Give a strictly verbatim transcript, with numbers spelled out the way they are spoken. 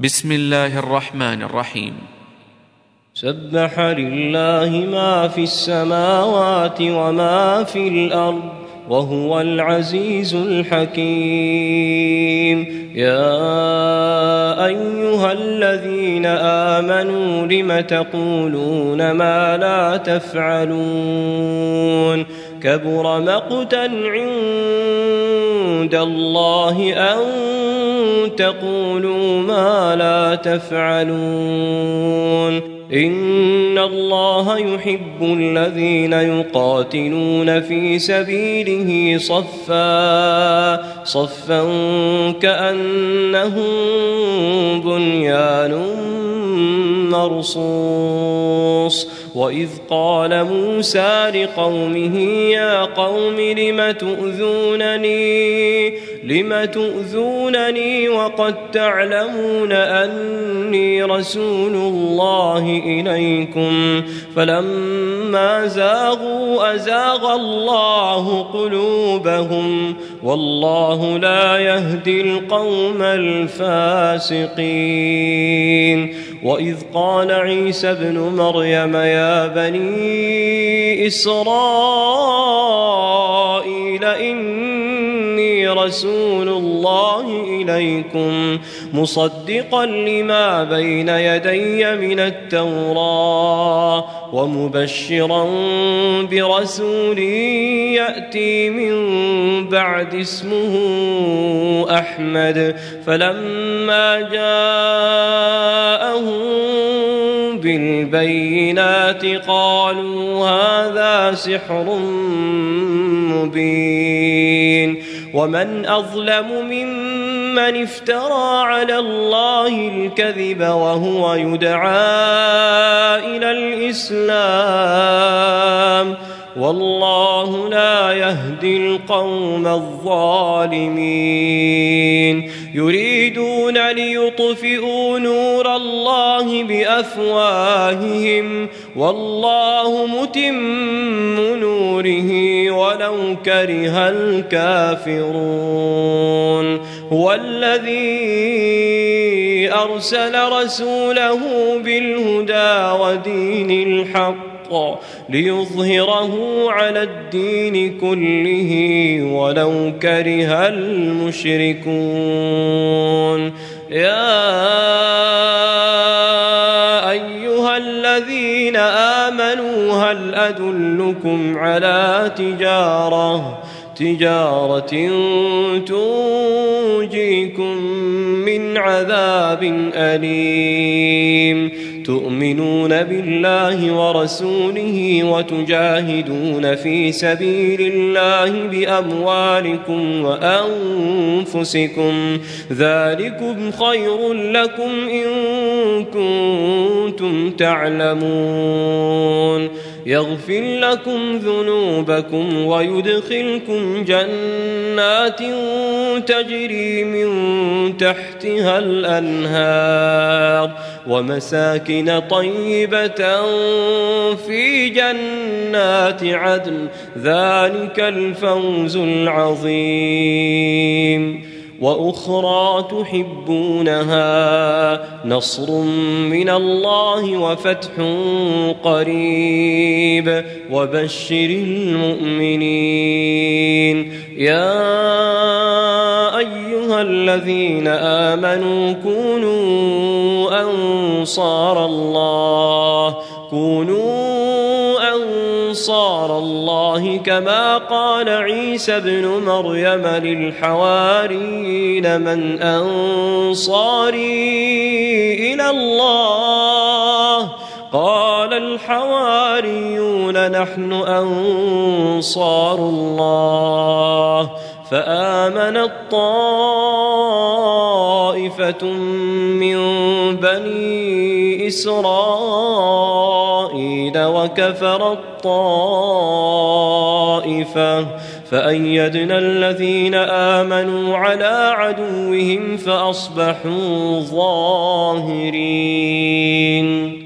بسم الله الرحمن الرحيم. سبح لله ما في السماوات وما في الأرض وهو العزيز الحكيم. يا أيها الذين آمنوا لم تقولون ما لا تفعلون كبر مقتا عند الله أن تقولوا ما لا تفعلون. إن الله يحب الذين يقاتلون في سبيله صفا صفا كأنهم بنيان مرصوص. وإذ قال موسى لقومه يا قوم لم تؤذونني لم تؤذونني وقد تعلمون أني رسول الله إليكم فلما زاغوا أزاغ الله قلوبهم والله لا يهدي القوم الفاسقين. وإذ قال عيسى ابن مريم يا بني إسرائيل إني رسول الله إليكم مصدقا لما بين يدي من التوراة ومبشرا برسول يأتي من بعد اسمه أحمد. فلما جاءهم بالبينات قالوا هذا سحر مبين. ومن أظلم ممن افترى على الله الكذب وهو يدعى إلى الإسلام والله لا يهدي القوم الظالمين. يريدون ليطفئوا نور الله بأفواههم والله متم نوره ولو كره الكافرون. هو الذي أرسل رسوله بالهدى ودين الحق ليظهره على الدين كله ولو كره المشركون. يا أيها الذين آمنوا هل أدلكم على تجارة تجارة تنجيكم من عذاب أليم تؤمنون بالله ورسوله وتجاهدون في سبيل الله بأموالكم وأنفسكم ذلكم خير لكم إن كنتم تعلمون. يغفر لكم ذنوبكم ويدخلكم جنات تجري من تحتها الأنهار ومساكن طيبة في جنات عدن ذلك الفوز العظيم. وأخرى تحبونها نصر من الله وفتح قريب وبشر المؤمنين. يا أيها الذين آمنوا كونوا أنصار الله كونوا أنصار الله كما قال عيسى ابن مريم للحواريين من أنصاري إلى الله قال الحواريون نحن أنصار الله. فآمنت طائفة من بني إسرائيل وكفرت طائفة فأيدنا الذين آمنوا على عدوهم فأصبحوا ظاهرين.